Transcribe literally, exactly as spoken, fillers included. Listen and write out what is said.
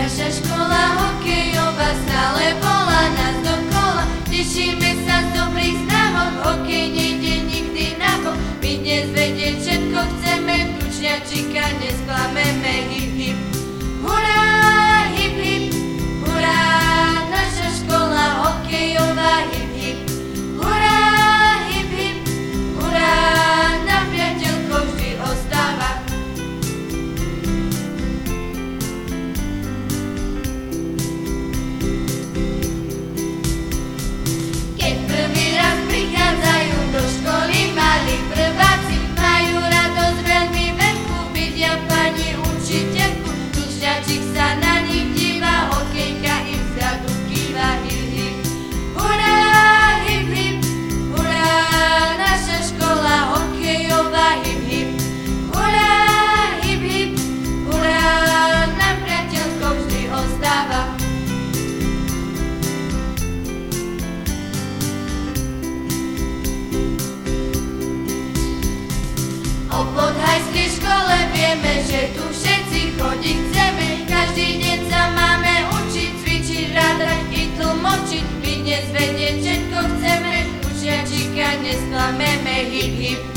Naša škola hokejová stále volá nás dokola. Tešíme sa z dobrých znávok, hokej nejde nikdy na bok. My dnes vedieť všetko chceme, tučňačika nesklameme. Hip hip, hurá, hip hip, hurá. Naša škola hokejová, hip hip, hurá, hip hip, hurá. Na priateľko vždy ostáva. Keď prvý raz prichádzajú do školy malí prváci, majú radosť veľmi veľkú, vidia pani učiteľku. Tučňačik sa na nich díva, hokejka im vzadu kýva. Hip hip, hurá, hip hip, hurá. Naša škola hokejová, hip hip, hurá, hip hip, hurá. Na priateľko vždy ostáva. O podhajskej škole vieme, že tu všetci chodiť chceme. Každý deň sa máme učiť, cvičiť, rádať i tlmočiť. My dnes vedieť všetko chceme, tučňačika nesklameme. Hip hip,